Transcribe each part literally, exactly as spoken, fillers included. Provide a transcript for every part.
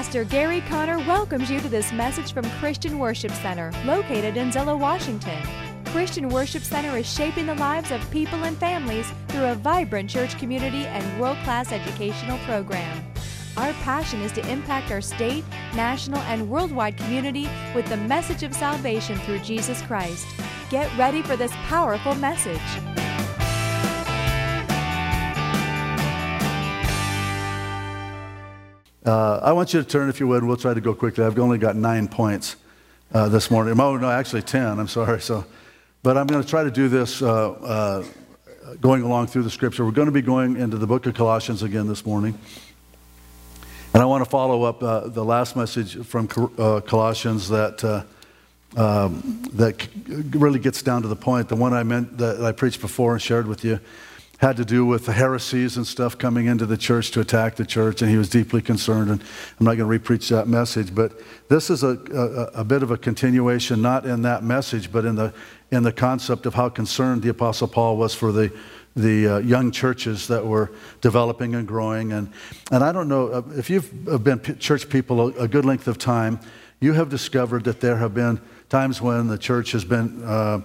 Pastor Gary Conner welcomes you to this message from Christian Worship Center, located in Zillow, Washington. Christian Worship Center is shaping the lives of people and families through a vibrant church community and world-class educational program. Our passion is to impact our state, national, and worldwide community with the message of salvation through Jesus Christ. Get ready for this powerful message. Uh, I want you to turn, if you would. We'll try to go quickly. I've only got nine points uh, this morning. Oh, no, actually ten. I'm sorry. So, but I'm going to try to do this uh, uh, going along through the Scripture. We're going to be going into the book of Colossians again this morning. And I want to follow up uh, the last message from uh, Colossians that uh, um, that really gets down to the point. The one I meant that I preached before and shared with you had to do with the heresies and stuff coming into the church to attack the church, and he was deeply concerned, and I'm not going to re-preach that message, but this is a, a, a bit of a continuation, not in that message, but in the in the concept of how concerned the Apostle Paul was for the the uh, young churches that were developing and growing. And, and I don't know, uh, if you've been p- church people a, a good length of time, you have discovered that there have been times when the church has been uh,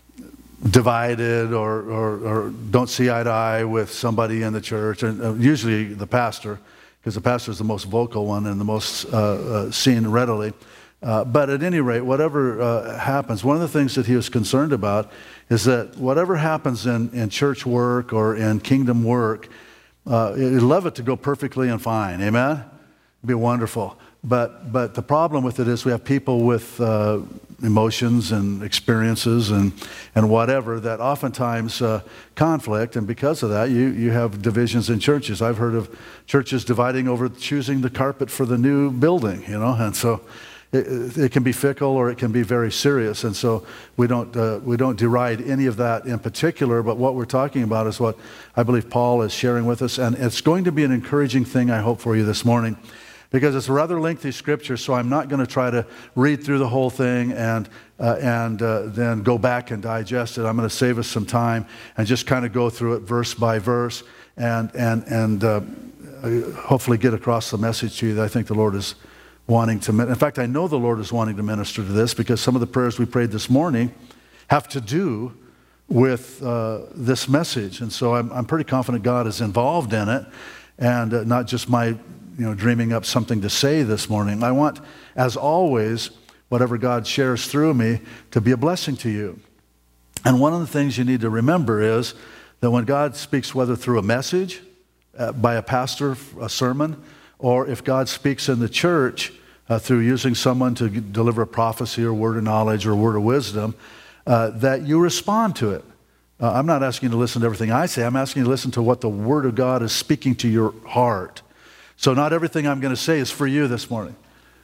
divided or, or, or don't see eye to eye with somebody in the church, and uh, usually the pastor, because the pastor is the most vocal one and the most uh, uh, seen readily. Uh, but at any rate, whatever uh, happens, one of the things that he was concerned about is that whatever happens in, in church work or in kingdom work, uh, he'd love it to go perfectly and fine. Amen? It'd be wonderful. But but the problem with it is we have people with uh, emotions and experiences and, and whatever that oftentimes uh, conflict, and because of that, you, you have divisions in churches. I've heard of churches dividing over choosing the carpet for the new building, you know, and so It, it can be fickle or it can be very serious, and so we don't uh, we don't deride any of that in particular. But what we're talking about is what I believe Paul is sharing with us, and it's going to be an encouraging thing, I hope, for you this morning, because it's a rather lengthy scripture. So I'm not going to try to read through the whole thing and uh, and uh, then go back and digest it. I'm going to save us some time and just kind of go through it verse by verse, and and and uh, hopefully get across the message to you that I think the Lord is wanting to. In fact, I know the Lord is wanting to minister to this, because some of the prayers we prayed this morning have to do with uh, this message, and so I'm, I'm pretty confident God is involved in it, and uh, not just my, you know, dreaming up something to say this morning. I want, as always, whatever God shares through me to be a blessing to you. And one of the things you need to remember is that when God speaks, whether through a message, uh, by a pastor, a sermon, or if God speaks in the church uh, through using someone to g- deliver a prophecy or word of knowledge or word of wisdom, uh, that you respond to it. Uh, I'm not asking you to listen to everything I say. I'm asking you to listen to what the Word of God is speaking to your heart. So not everything I'm going to say is for you this morning,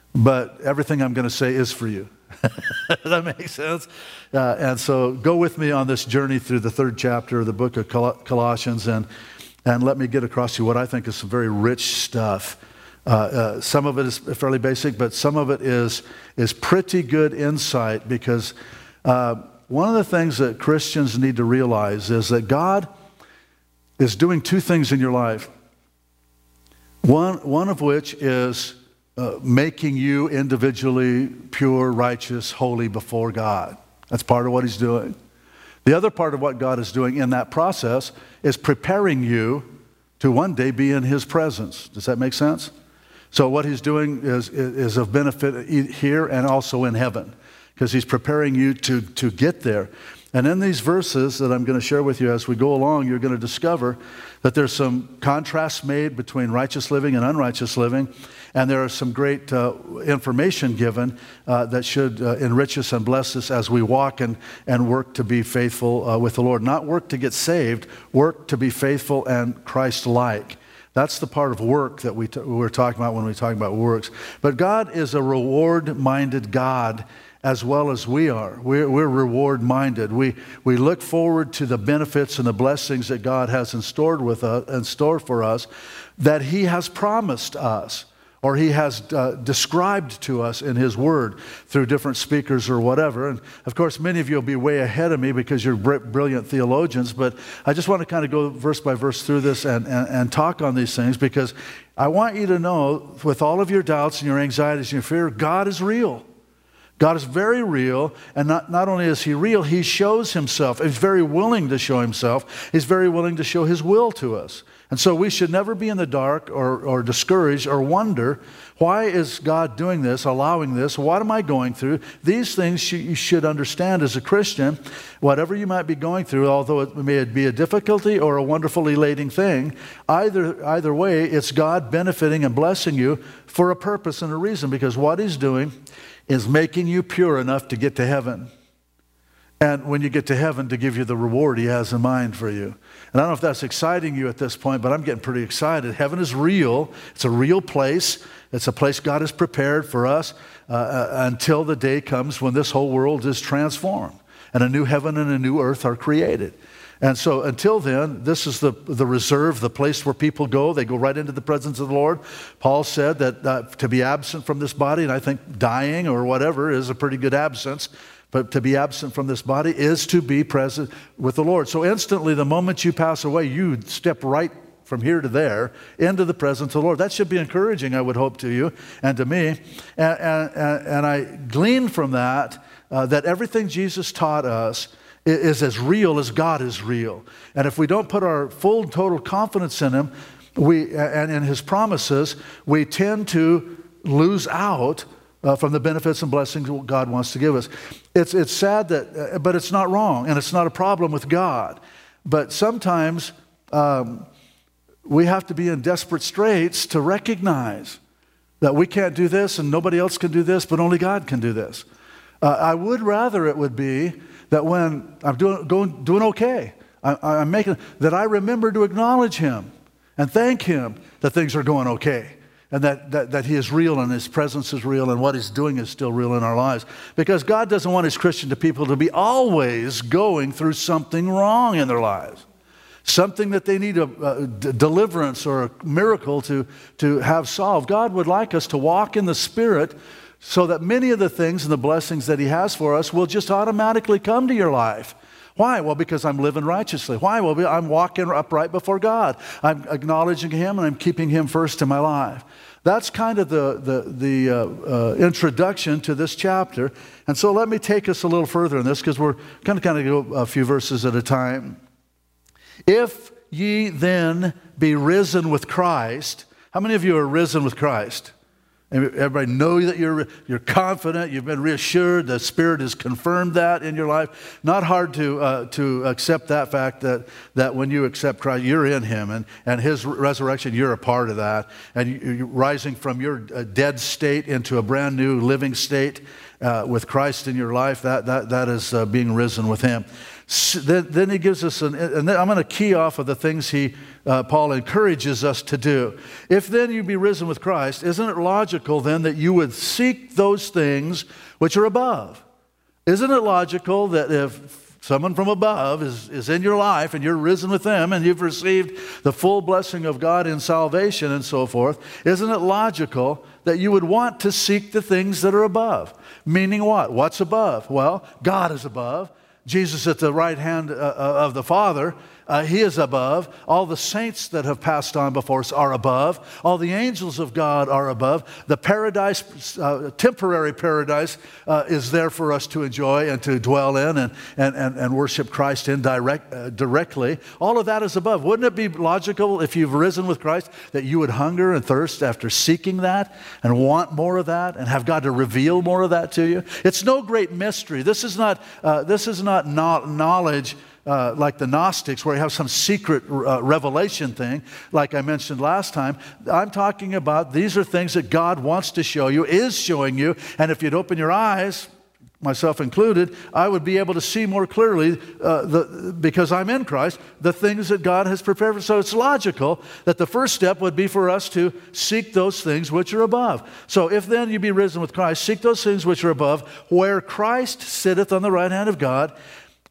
but everything I'm going to say is for you. Does that make sense? Uh, and so go with me on this journey through the third chapter of the book of Col- Colossians, and and let me get across to you what I think is some very rich stuff. Uh, uh, some of it is fairly basic, but some of it is is pretty good insight, because uh, one of the things that Christians need to realize is that God is doing two things in your life. One, one of which is uh, making you individually pure, righteous, holy before God. That's part of what He's doing. The other part of what God is doing in that process is preparing you to one day be in His presence. Does that make sense? So what He's doing is, is of benefit here and also in heaven, because He's preparing you to, to get there. And in these verses that I'm going to share with you as we go along, you're going to discover that there's some contrasts made between righteous living and unrighteous living, and there is some great uh, information given uh, that should uh, enrich us and bless us as we walk and, and work to be faithful uh, with the Lord. Not work to get saved, work to be faithful and Christ-like. That's the part of work that we t- we're talking about when we talk about works. But God is a reward-minded God as well as we are. We're, we're reward-minded. We, we look forward to the benefits and the blessings that God has in store, with us, in store for us, that He has promised us. or He has uh, described to us in His Word through different speakers or whatever. And of course, many of you will be way ahead of me because you're br- brilliant theologians, but I just want to kind of go verse by verse through this and, and, and talk on these things, because I want you to know, with all of your doubts and your anxieties and your fear, God is real. God is very real, and not, not only is He real, He shows Himself. He's very willing to show Himself. He's very willing to show His will to us. And so we should never be in the dark or, or discouraged or wonder, why is God doing this, allowing this? What am I going through? These things you should understand as a Christian. Whatever you might be going through, although it may be a difficulty or a wonderful, elating thing, either, either way, it's God benefiting and blessing you for a purpose and a reason, because what He's doing is making you pure enough to get to heaven. And when you get to heaven, to give you the reward He has in mind for you. And I don't know if that's exciting you at this point, but I'm getting pretty excited. Heaven is real. It's a real place. It's a place God has prepared for us uh, uh, until the day comes when this whole world is transformed and a new heaven and a new earth are created. And so until then, this is the, the reserve, the place where people go. They go right into the presence of the Lord. Paul said that uh, to be absent from this body, and I think dying or whatever is a pretty good absence, but to be absent from this body is to be present with the Lord. So instantly, the moment you pass away, you step right from here to there into the presence of the Lord. That should be encouraging, I would hope, to you and to me. And, and, and I glean from that uh, that everything Jesus taught us is as real as God is real. And if we don't put our full and total confidence in Him we, and in His promises, we tend to lose out uh, from the benefits and blessings God wants to give us. It's, it's sad, that, uh, but it's not wrong, and it's not a problem with God. But sometimes um, we have to be in desperate straits to recognize that we can't do this and nobody else can do this, but only God can do this. Uh, I would rather it would be that when I'm doing, going, doing okay, I, I'm making, that I remember to acknowledge Him and thank Him that things are going okay, and that, that, that He is real and His presence is real and what He's doing is still real in our lives. Because God doesn't want His Christian people to be always going through something wrong in their lives, something that they need a, a d- deliverance or a miracle to, to have solved. God would like us to walk in the Spirit, so that many of the things and the blessings that He has for us will just automatically come to your life. Why? Well, because I'm living righteously. Why? Well, I'm walking upright before God. I'm acknowledging Him and I'm keeping Him first in my life. That's kind of the, the, the uh, uh, introduction to this chapter. And so let me take us a little further in this, because we're going to kind of go a few verses at a time. If ye then be risen with Christ, how many of you are risen with Christ? Everybody know that you're, you're confident, you've been reassured, the Spirit has confirmed that in your life. Not hard to, uh, to accept that fact that, that when you accept Christ, you're in Him, and, and His resurrection, you're a part of that. And you, you're rising from your dead state into a brand new living state uh, with Christ in your life, that, that, that is uh, being risen with Him. So then, then he gives us, an, and then I'm going to key off of the things he, uh, Paul encourages us to do. If then you be risen with Christ, isn't it logical then that you would seek those things which are above? Isn't it logical that if someone from above is, is in your life and you're risen with them and you've received the full blessing of God in salvation and so forth, isn't it logical that you would want to seek the things that are above? Meaning what? What's above? Well, God is above. Jesus at the right hand uh, of the Father, uh, He is above. All the saints that have passed on before us are above. All the angels of God are above. The paradise, uh, temporary paradise, uh, is there for us to enjoy and to dwell in and, and, and, and worship Christ in direct, uh, directly. All of that is above. Wouldn't it be logical, if you've risen with Christ, that you would hunger and thirst after seeking that and want more of that and have God to reveal more of that to you? It's no great mystery. This is not, uh, this is not knowledge uh, like the Gnostics, where you have some secret uh, revelation thing, like I mentioned last time. I'm talking about these are things that God wants to show you, is showing you, and if you'd open your eyes, myself included, I would be able to see more clearly, uh, the, because I'm in Christ, the things that God has prepared for. So it's logical that the first step would be for us to seek those things which are above. So if then you be risen with Christ, seek those things which are above, where Christ sitteth on the right hand of God.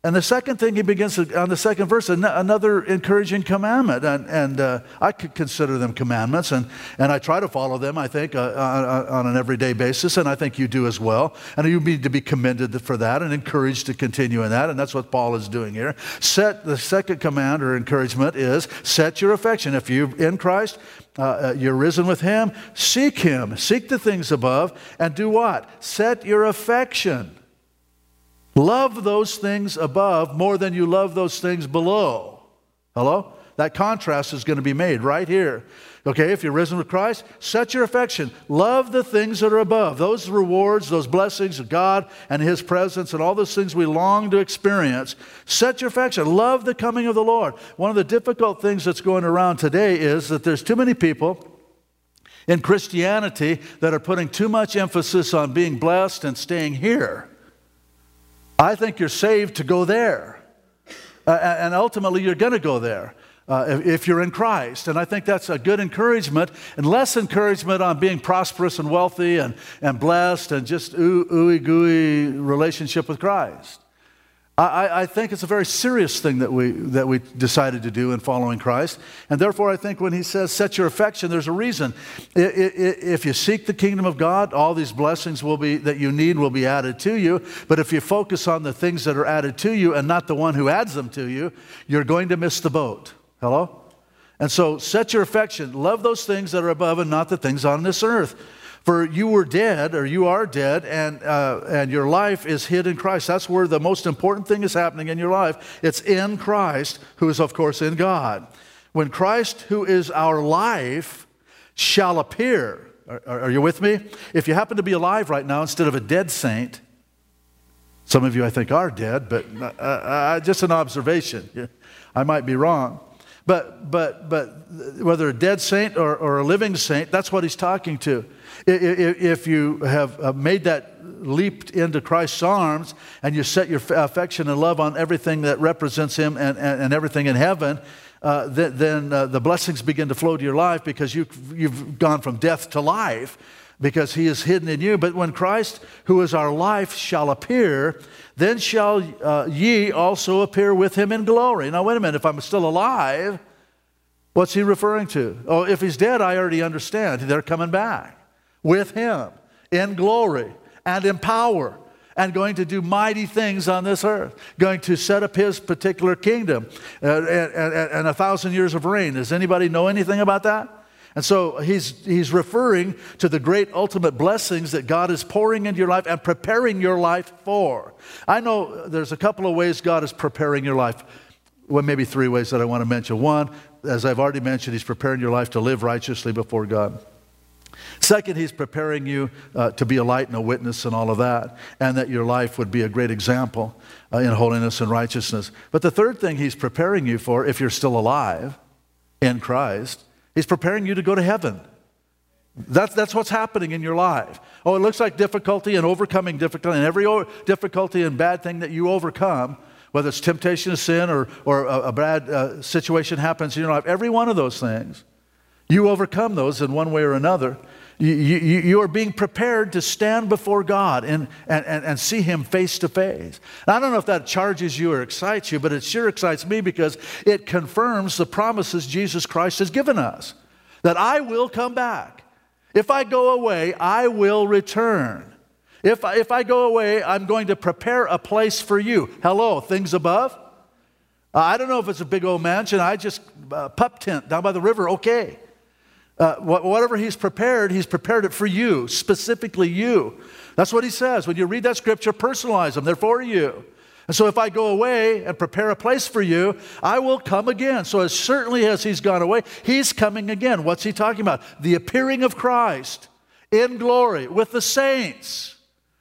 And the second thing he begins to, on the second verse, an- another encouraging commandment. And, and uh, I could consider them commandments, and, and I try to follow them, I think, uh, on, on an everyday basis, and I think you do as well. And you need to be commended for that and encouraged to continue in that, and that's what Paul is doing here. Set, the second command or encouragement is, set your affection. If you're in Christ, uh, you're risen with him, seek him. Seek the things above, and do what? Set your affection. Love those things above more than you love those things below. Hello? That contrast is going to be made right here. Okay, if you're risen with Christ, set your affection. Love the things that are above. Those rewards, those blessings of God and his presence and all those things we long to experience. Set your affection. Love the coming of the Lord. One of the difficult things that's going around today is that there's too many people in Christianity that are putting too much emphasis on being blessed and staying here. I think you're saved to go there. Uh, and ultimately, you're going to go there uh, if, if you're in Christ. And I think that's a good encouragement, and less encouragement on being prosperous and wealthy and, and blessed and just ooh, ooey gooey relationship with Christ. I, I think it's a very serious thing that we that we decided to do in following Christ. And therefore, I think when he says, set your affection, there's a reason. If you seek the kingdom of God, all these blessings will be that you need will be added to you. But if you focus on the things that are added to you and not the one who adds them to you, you're going to miss the boat. Hello? And so set your affection. Love those things that are above and not the things on this earth. For you were dead, or you are dead, and uh, and your life is hid in Christ. That's where the most important thing is happening in your life. It's in Christ, who is, of course, in God. When Christ, who is our life, shall appear. Are, are you with me? If you happen to be alive right now instead of a dead saint, some of you, I think, are dead, but uh, uh, just an observation. I might be wrong. But but but whether a dead saint or, or a living saint, that's what he's talking to. If you have made that leap into Christ's arms and you set your affection and love on everything that represents him and, and, and everything in heaven, uh, then, then uh, the blessings begin to flow to your life because you, you've gone from death to life because he is hidden in you. But when Christ, who is our life, shall appear, then shall uh, ye also appear with him in glory. Now, wait a minute. If I'm still alive, what's he referring to? Oh, if he's dead, I already understand. They're coming back with him in glory and in power and going to do mighty things on this earth, going to set up his particular kingdom uh, and, and, and a thousand years of reign. Does anybody know anything about that? And so he's, he's referring to the great ultimate blessings that God is pouring into your life and preparing your life for. I know there's a couple of ways God is preparing your life. Well, maybe three ways that I want to mention. One, as I've already mentioned, he's preparing your life to live righteously before God. Second, he's preparing you uh, to be a light and a witness and all of that, and that your life would be a great example uh, in holiness and righteousness. But the third thing he's preparing you for, if you're still alive in Christ, he's preparing you to go to heaven. That's, that's what's happening in your life. Oh, it looks like difficulty and overcoming difficulty, and every o- difficulty and bad thing that you overcome, whether it's temptation to sin or, or a, a bad uh, situation happens in your life, every one of those things, you overcome those in one way or another. You, you, you are being prepared to stand before God and, and, and see him face to face. I don't know if that charges you or excites you, but it sure excites me because it confirms the promises Jesus Christ has given us. That I will come back. If I go away, I will return. If I, if I go away, I'm going to prepare a place for you. Hello, things above? Uh, I don't know if it's a big old mansion. I just, uh, pup tent down by the river, okay. Uh, whatever he's prepared, he's prepared it for you, specifically you. That's what he says. When you read that scripture, personalize them. They're for you. And so if I go away and prepare a place for you, I will come again. So as certainly as he's gone away, he's coming again. What's he talking about? The appearing of Christ in glory with the saints.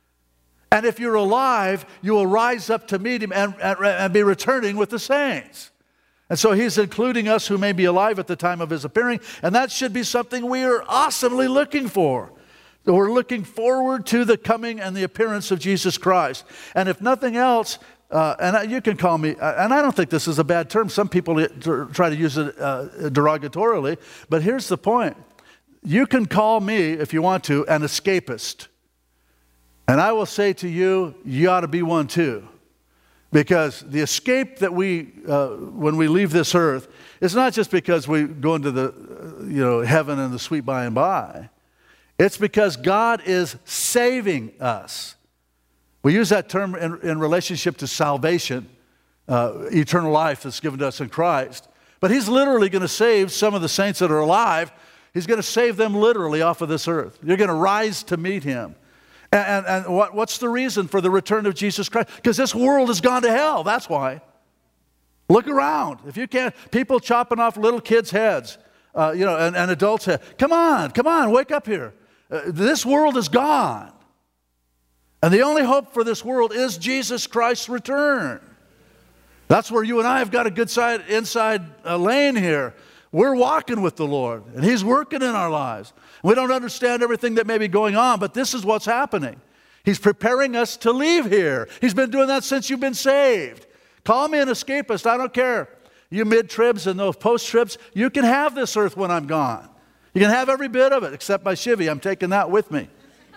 And if you're alive, you will rise up to meet him and, and, and be returning with the saints. And so he's including us who may be alive at the time of his appearing, and that should be something we are awesomely looking for. We're looking forward to the coming and the appearance of Jesus Christ. And if nothing else, uh, and you can call me, and I don't think this is a bad term. Some people try to use it uh, derogatorily, but here's the point. You can call me, if you want to, an escapist. And I will say to you, you ought to be one too. Because the escape that we, uh, when we leave this earth, is not just because we go into the, uh, you know, heaven and the sweet by and by. It's because God is saving us. We use that term in, in relationship to salvation, uh, eternal life that's given to us in Christ. But He's literally going to save some of the saints that are alive. He's going to save them literally off of this earth. You're going to rise to meet Him. And, and, and what, what's the reason for the return of Jesus Christ? Because this world has gone to hell. That's why. Look around. If you can't, people chopping off little kids' heads, uh, you know, and, and adults' heads. Come on, come on, wake up here. Uh, this world is gone. And the only hope for this world is Jesus Christ's return. That's where you and I have got a good side inside uh, lane here. We're walking with the Lord, and He's working in our lives. We don't understand everything that may be going on, but this is what's happening. He's preparing us to leave here. He's been doing that since you've been saved. Call me an escapist, I don't care. You mid-tribs and those post-tribs, you can have this earth when I'm gone. You can have every bit of it, except my Chevy. I'm taking that with me.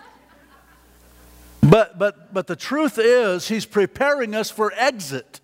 But, but, but the truth is, He's preparing us for exit.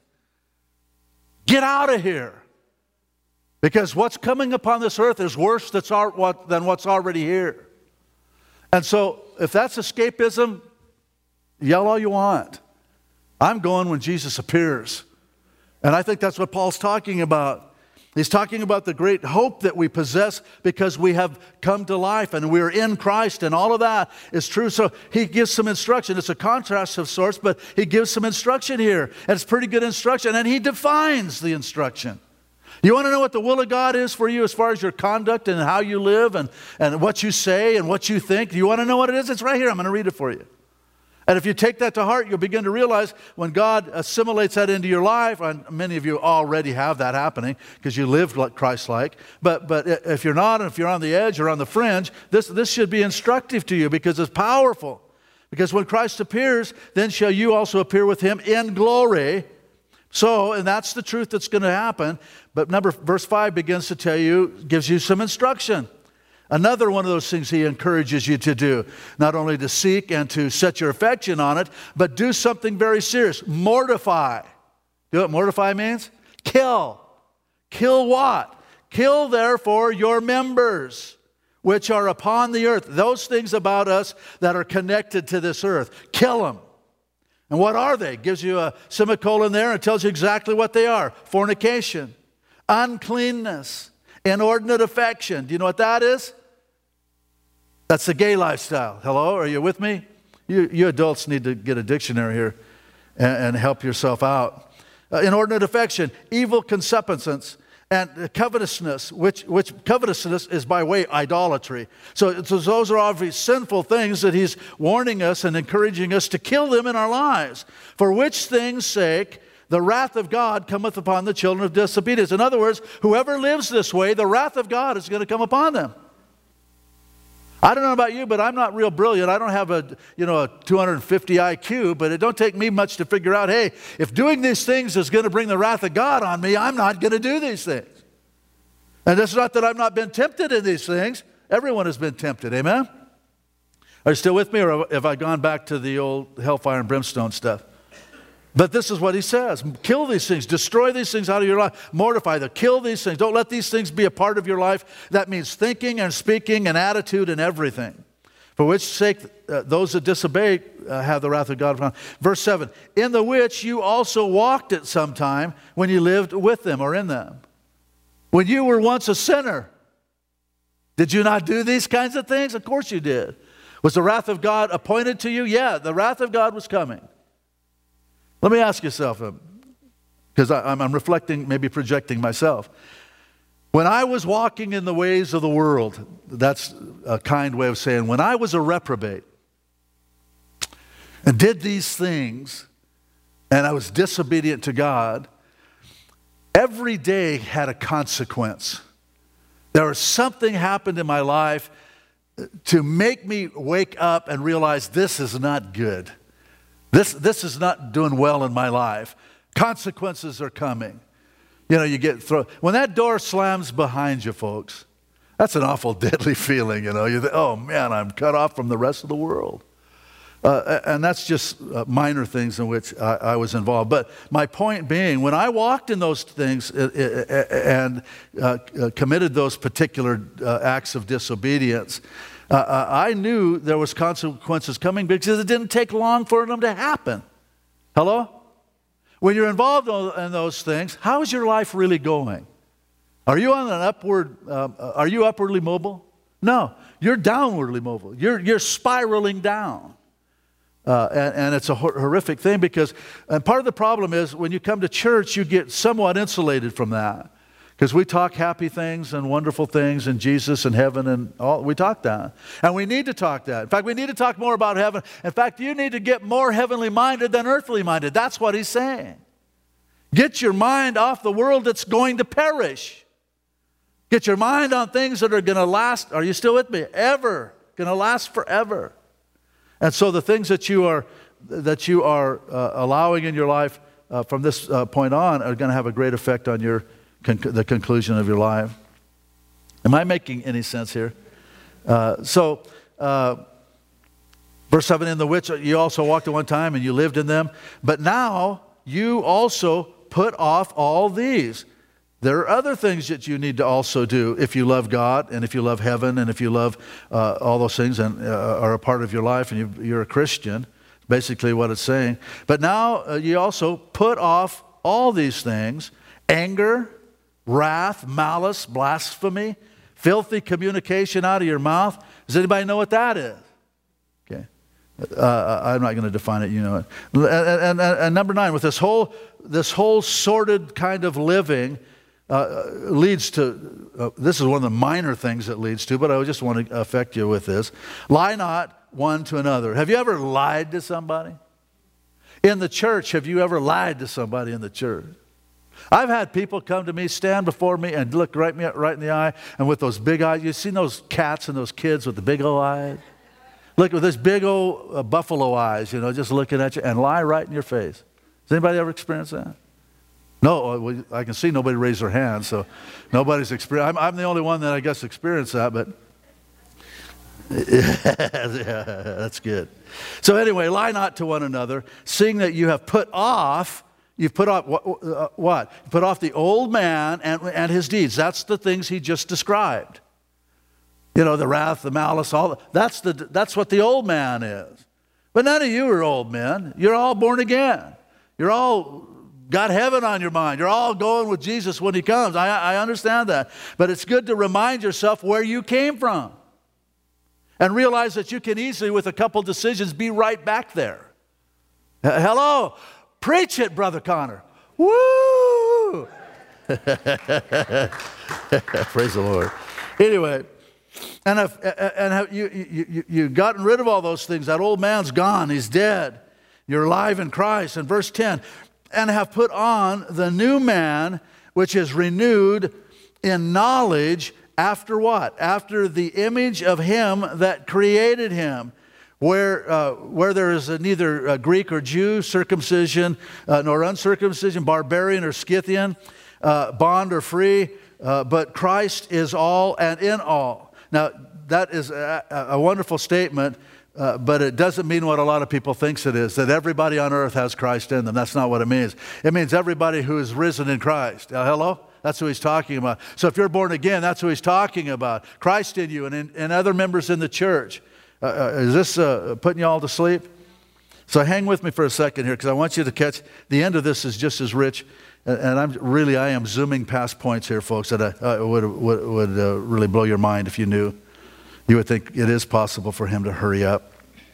Get out of here. Because what's coming upon this earth is worse than what's already here. And so, if that's escapism, yell all you want. I'm going when Jesus appears. And I think that's what Paul's talking about. He's talking about the great hope that we possess because we have come to life and we're in Christ, and all of that is true. So he gives some instruction. It's a contrast of sorts, but he gives some instruction here. And it's pretty good instruction. And he defines the instruction. You want to know what the will of God is for you as far as your conduct and how you live and, and what you say and what you think? Do you want to know what it is? It's right here. I'm going to read it for you. And if you take that to heart, you'll begin to realize when God assimilates that into your life, and many of you already have that happening because you lived like Christ-like, but, but if you're not, and if you're on the edge or on the fringe, this, this should be instructive to you because it's powerful. Because when Christ appears, then shall you also appear with Him in glory. So, and that's the truth that's going to happen. But number, verse five begins to tell you, gives you some instruction. Another one of those things he encourages you to do, not only to seek and to set your affection on it, but do something very serious. Mortify. Do you know what mortify means? Kill. Kill what? Kill, therefore, your members, which are upon the earth. Those things about us that are connected to this earth. Kill them. And what are they? Gives you a semicolon there and tells you exactly what they are. Fornication, uncleanness, inordinate affection. Do you know what that is? That's the gay lifestyle. Hello, are you with me? You, you adults need to get a dictionary here and, and help yourself out. Uh, inordinate affection, evil concupiscence, and covetousness, which, which covetousness is by way idolatry. So, so those are obviously sinful things that he's warning us and encouraging us to kill them in our lives. For which things' sake the wrath of God cometh upon the children of disobedience. In other words, whoever lives this way, the wrath of God is going to come upon them. I don't know about you, but I'm not real brilliant. I don't have a, you know, a two hundred fifty I Q, but it don't take me much to figure out, hey, if doing these things is going to bring the wrath of God on me, I'm not going to do these things. And it's not that I've not been tempted in these things. Everyone has been tempted, amen? Are you still with me, or have I gone back to the old hellfire and brimstone stuff? But this is what he says. Kill these things. Destroy these things out of your life. Mortify them. Kill these things. Don't let these things be a part of your life. That means thinking and speaking and attitude and everything. For which sake uh, those that disobey uh, have the wrath of God upon them. Verse seven. In the which you also walked at some time when you lived with them or in them. When you were once a sinner. Did you not do these kinds of things? Of course you did. Was the wrath of God appointed to you? Yeah, the wrath of God was coming. Let me ask yourself, because I'm, I'm reflecting, maybe projecting myself. When I was walking in the ways of the world, that's a kind way of saying, when I was a reprobate and did these things and I was disobedient to God, every day had a consequence. There was something happened in my life to make me wake up and realize this is not good. This, this is not doing well in my life. Consequences are coming. You know, you get thrown. When that door slams behind you, folks, that's an awful deadly feeling, you know. You think, oh, man, I'm cut off from the rest of the world. Uh, and that's just uh, minor things in which I, I was involved. But my point being, when I walked in those things and uh, uh, committed those particular uh, acts of disobedience, uh, I knew there was consequences coming because it didn't take long for them to happen. Hello? When you're involved in those things, how is your life really going? Are you on an upward, uh, are you upwardly mobile? No, you're downwardly mobile. You're, you're spiraling down. Uh, and, and it's a hor- horrific thing because, and part of the problem is when you come to church, you get somewhat insulated from that. Because we talk happy things and wonderful things and Jesus and heaven and all, we talk that. And we need to talk that. In fact, we need to talk more about heaven. In fact, you need to get more heavenly minded than earthly minded. That's what he's saying. Get your mind off the world that's going to perish. Get your mind on things that are going to last, are you still with me? Ever. Going to last forever. And so the things that you are, that you are uh, allowing in your life uh, from this uh, point on are going to have a great effect on your conc- the conclusion of your life. Am I making any sense here? Uh, so, uh, verse seven, in the which you also walked at one time and you lived in them, but now you also put off all these. There are other things that you need to also do if you love God and if you love heaven and if you love uh, all those things and uh, are a part of your life and you, you're a Christian, basically what it's saying. But now uh, you also put off all these things: anger, wrath, malice, blasphemy, filthy communication out of your mouth. Does anybody know what that is? Okay. Uh, I'm not going to define it, you know it. And, and, and, and number nine, with this whole, this whole sordid kind of living, Uh, leads to, uh, this is one of the minor things it leads to, but I just want to affect you with this. Lie not one to another. Have you ever lied to somebody? In the church, have you ever lied to somebody in the church? I've had people come to me, stand before me, and look right, me, right in the eye, and with those big eyes. You've seen those cats and those kids with the big old eyes? Look with this big old uh, buffalo eyes, you know, just looking at you, and lie right in your face. Has anybody ever experienced that? No, I can see nobody raise their hand, so nobody's experienced. I'm, I'm the only one that I guess experienced that, but yeah, that's good. So anyway, lie not to one another, seeing that you have put off, you've put off what? Uh, what? You put off the old man and, and his deeds. That's the things he just described. You know, the wrath, the malice, all the, that's the that's what the old man is. But none of you are old men. You're all born again. You're all got heaven on your mind. You're all going with Jesus when he comes. I, I understand that. But it's good to remind yourself where you came from. And realize that you can easily, with a couple decisions, be right back there. Uh, hello. Preach it, Brother Connor. Woo! Praise the Lord. Anyway, and if and have you, you, you, you've gotten rid of all those things. That old man's gone. He's dead. You're alive in Christ. And verse ten, and have put on the new man, which is renewed in knowledge after what? After the image of him that created him, where uh, where there is a, neither a Greek or Jew, circumcision uh, nor uncircumcision, barbarian or Scythian, uh, bond or free, uh, but Christ is all and in all. Now, that is a, a wonderful statement. Uh, but it doesn't mean what a lot of people thinks it is, that everybody on earth has Christ in them. That's not what it means. It means everybody who is risen in Christ. Uh, hello? That's who he's talking about. So if you're born again, that's who he's talking about. Christ in you and, in, and other members in the church. Uh, uh, is this uh, putting you all to sleep? So hang with me for a second here, because I want you to catch, the end of this is just as rich. And, and I'm really, I am zooming past points here, folks, that I, I would, would, would uh, really blow your mind if you knew. You would think it is possible for him to hurry up.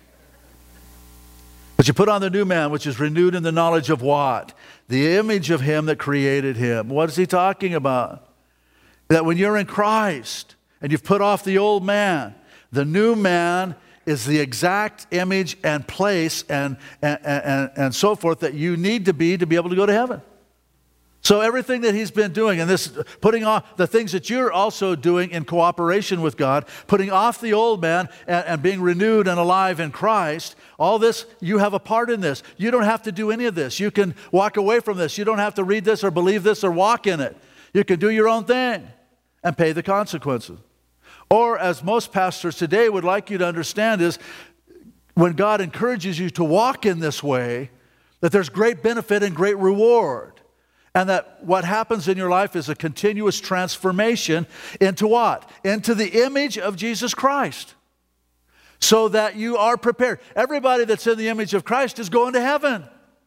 But you put on the new man, which is renewed in the knowledge of what? The image of him that created him. What is he talking about? That when you're in Christ and you've put off the old man, the new man is the exact image and place and, and, and, and so forth that you need to be to be able to go to heaven. So everything that he's been doing, and this putting off the things that you're also doing in cooperation with God, putting off the old man and, and being renewed and alive in Christ, all this, you have a part in this. You don't have to do any of this. You can walk away from this. You don't have to read this or believe this or walk in it. You can do your own thing and pay the consequences. Or as most pastors today would like you to understand is, when God encourages you to walk in this way, that there's great benefit and great reward. And that what happens in your life is a continuous transformation into what? Into the image of Jesus Christ. So that you are prepared. Everybody that's in the image of Christ is going to heaven.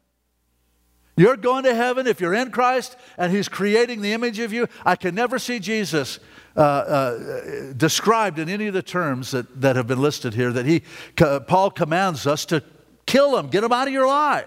You're going to heaven if you're in Christ and He's creating the image of you. I can never see Jesus uh, uh, described in any of the terms that, that have been listed here, that he, Paul commands us to kill them, get them out of your life.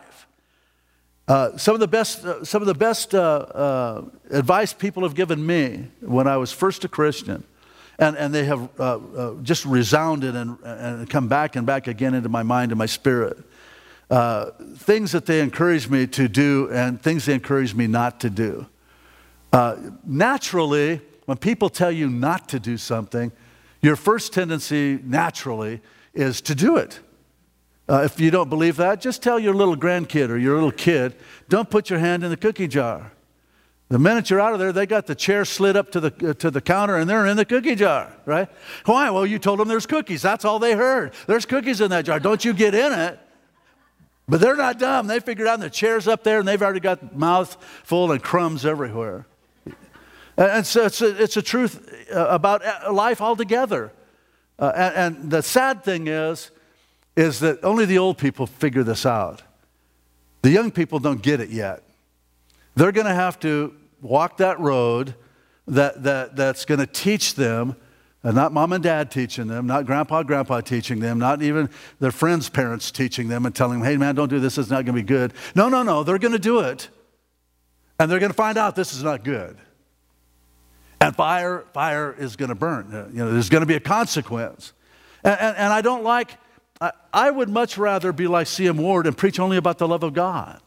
Uh, some of the best, uh, some of the best uh, uh, advice people have given me when I was first a Christian, and, and they have uh, uh, just resounded and, and come back and back again into my mind and my spirit. Uh, things that they encourage me to do and things they encourage me not to do. Uh, naturally, when people tell you not to do something, your first tendency naturally is to do it. Uh, if you don't believe that, just tell your little grandkid or your little kid, don't put your hand in the cookie jar. The minute you're out of there, they got the chair slid up to the, uh, to the counter and they're in the cookie jar, right? Why? Well, you told them there's cookies. That's all they heard. There's cookies in that jar. Don't you get in it. But they're not dumb. They figured out the chair's up there and they've already got mouth full and crumbs everywhere. And so it's a, it's a truth about life altogether. Uh, and, and the sad thing is, is that only the old people figure this out. The young people don't get it yet. They're going to have to walk that road that, that, that's going to teach them, and not mom and dad teaching them, not grandpa and grandpa teaching them, not even their friends' parents teaching them and telling them, hey man, don't do this, it's not going to be good. No, no, no, they're going to do it. And they're going to find out this is not good. And fire, fire is going to burn. You know, there's going to be a consequence. And, and, and I don't like... I would much rather be like C M Ward and preach only about the love of God.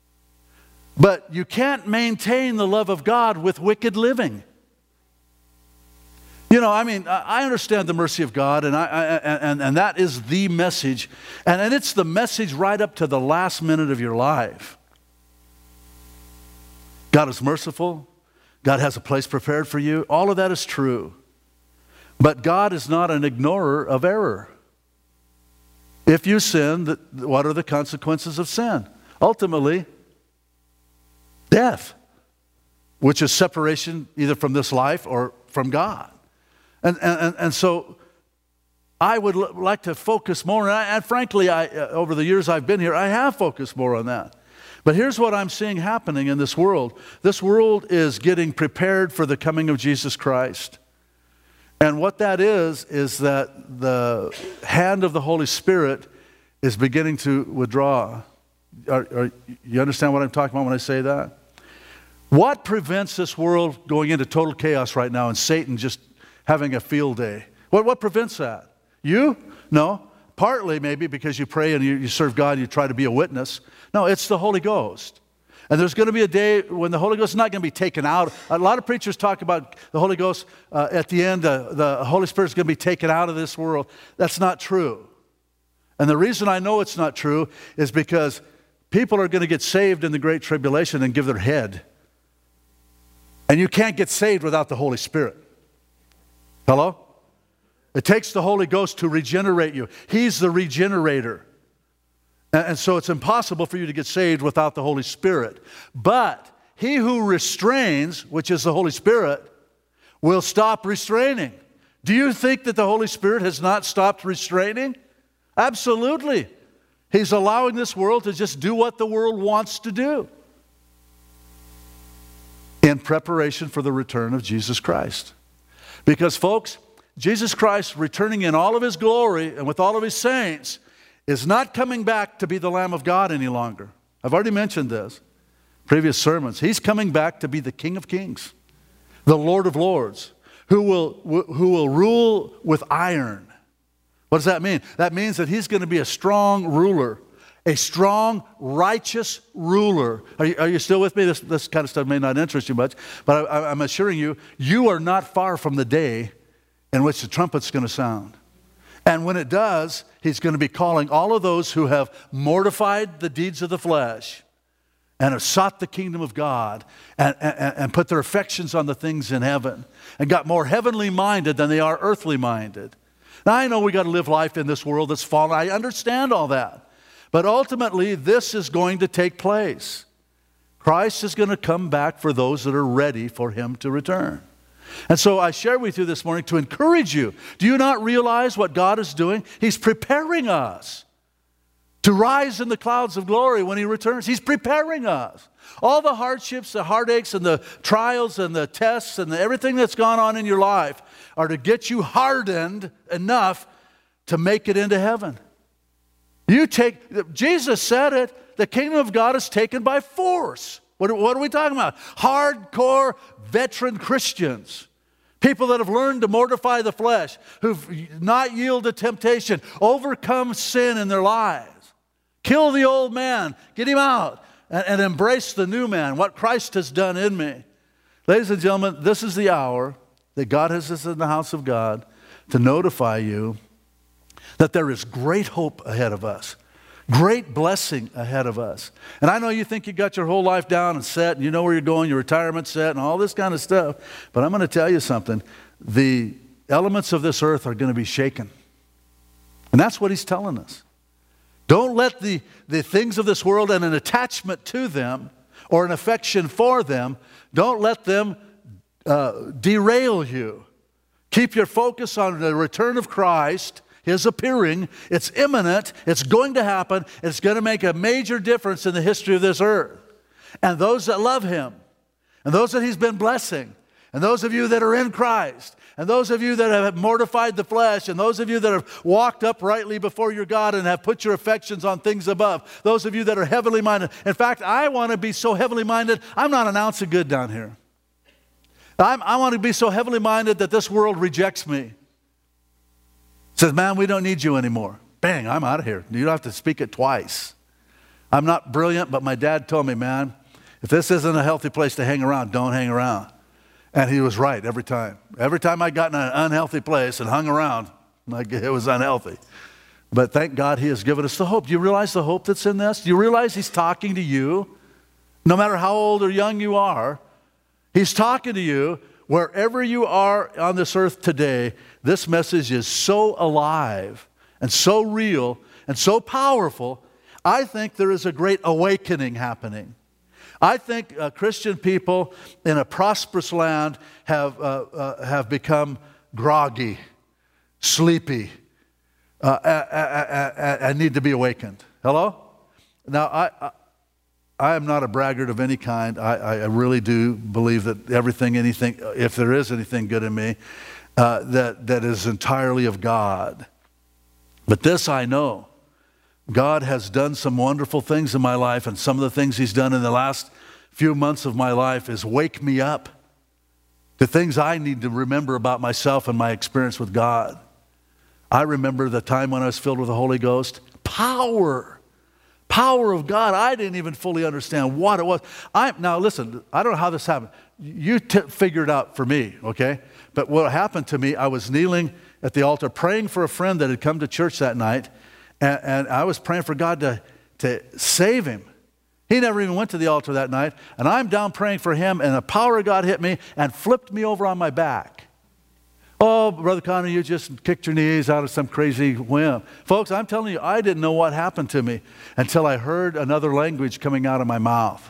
But you can't maintain the love of God with wicked living. You know, I mean, I understand the mercy of God, and, I, I, and, and that is the message. And, and it's the message right up to the last minute of your life. God is merciful. God has a place prepared for you. All of that is true. But God is not an ignorer of error. If you sin, what are the consequences of sin? Ultimately, death, which is separation either from this life or from God. And, and, and so I would l- like to focus more, and, I, and frankly, I, uh, over the years I've been here, I have focused more on that. But here's what I'm seeing happening in this world. This world is getting prepared for the coming of Jesus Christ. And what that is, is that the hand of the Holy Spirit is beginning to withdraw. Are, are, you understand what I'm talking about when I say that? What prevents this world going into total chaos right now and Satan just having a field day? What, what prevents that? You? No. Partly maybe because you pray and you, you serve God and you try to be a witness. No, it's the Holy Ghost. And there's going to be a day when the Holy Ghost is not going to be taken out. A lot of preachers talk about the Holy Ghost uh, at the end. Uh, the Holy Spirit is going to be taken out of this world. That's not true. And the reason I know it's not true is because people are going to get saved in the Great Tribulation and give their head. And you can't get saved without the Holy Spirit. Hello? It takes the Holy Ghost to regenerate you. He's the regenerator. And so it's impossible for you to get saved without the Holy Spirit. But he who restrains, which is the Holy Spirit, will stop restraining. Do you think that the Holy Spirit has not stopped restraining? Absolutely. He's allowing this world to just do what the world wants to do in preparation for the return of Jesus Christ. Because, folks, Jesus Christ returning in all of His glory and with all of His saints is not coming back to be the Lamb of God any longer. I've already mentioned this, previous sermons. He's coming back to be the King of Kings, the Lord of Lords, who will, who will rule with iron. What does that mean? That means that He's going to be a strong ruler, a strong, righteous ruler. Are you, are you still with me? This, this kind of stuff may not interest you much, but I, I'm assuring you, you are not far from the day in which the trumpet's going to sound. And when it does, He's going to be calling all of those who have mortified the deeds of the flesh and have sought the kingdom of God and, and, and put their affections on the things in heaven and got more heavenly minded than they are earthly minded. Now, I know we got to live life in this world that's fallen. I understand all that. But ultimately, this is going to take place. Christ is going to come back for those that are ready for him to return. And so I share with you this morning to encourage you. Do you not realize what God is doing? He's preparing us to rise in the clouds of glory when he returns. He's preparing us. All the hardships, the heartaches, and the trials, and the tests, and the, everything that's gone on in your life are to get you hardened enough to make it into heaven. You take, Jesus said it, the kingdom of God is taken by force. What, what are we talking about? Hardcore veteran Christians. People that have learned to mortify the flesh, who've not yielded to temptation, overcome sin in their lives. Kill the old man, get him out, and, and embrace the new man, what Christ has done in me. Ladies and gentlemen, this is the hour that God has us in the house of God to notify you that there is great hope ahead of us. Great blessing ahead of us. And I know you think you got your whole life down and set, and you know where you're going, your retirement set, and all this kind of stuff. But I'm going to tell you something. The elements of this earth are going to be shaken. And that's what he's telling us. Don't let the, the things of this world and an attachment to them or an affection for them, don't let them uh, derail you. Keep your focus on the return of Christ, his appearing. It's imminent. It's going to happen. It's going to make a major difference in the history of this earth. And those that love him, and those that he's been blessing, and those of you that are in Christ, and those of you that have mortified the flesh, and those of you that have walked uprightly before your God and have put your affections on things above, those of you that are heavenly minded. In fact, I want to be so heavenly minded, I'm not an ounce of good down here. I'm, I want to be so heavenly minded that this world rejects me. Says, man, we don't need you anymore. Bang, I'm out of here. You don't have to speak it twice. I'm not brilliant, but my dad told me, man, if this isn't a healthy place to hang around, don't hang around. And he was right every time. Every time I got in an unhealthy place and hung around, like it was unhealthy. But thank God he has given us the hope. Do you realize the hope that's in this? Do you realize he's talking to you? No matter how old or young you are, he's talking to you. Wherever you are on this earth today, this message is so alive and so real and so powerful. I think there is a great awakening happening. I think uh, Christian people in a prosperous land have, uh, uh, have become groggy, sleepy, uh, and need to be awakened. Hello? Now, I, I, I am not a braggart of any kind. I, I really do believe that everything, anything, if there is anything good in me, uh, that, that is entirely of God. But this I know. God has done some wonderful things in my life, and some of the things he's done in the last few months of my life is wake me up to things I need to remember about myself and my experience with God. I remember the time when I was filled with the Holy Ghost. Power. Power of God. I didn't even fully understand what it was. I, now listen, I don't know how this happened. You t- figure it out for me, okay? But what happened to me, I was kneeling at the altar praying for a friend that had come to church that night. And, and I was praying for God to, to save him. He never even went to the altar that night. And I'm down praying for him, and the power of God hit me and flipped me over on my back. Oh, Brother Connor, you just kicked your knees out of some crazy whim. Folks, I'm telling you, I didn't know what happened to me until I heard another language coming out of my mouth.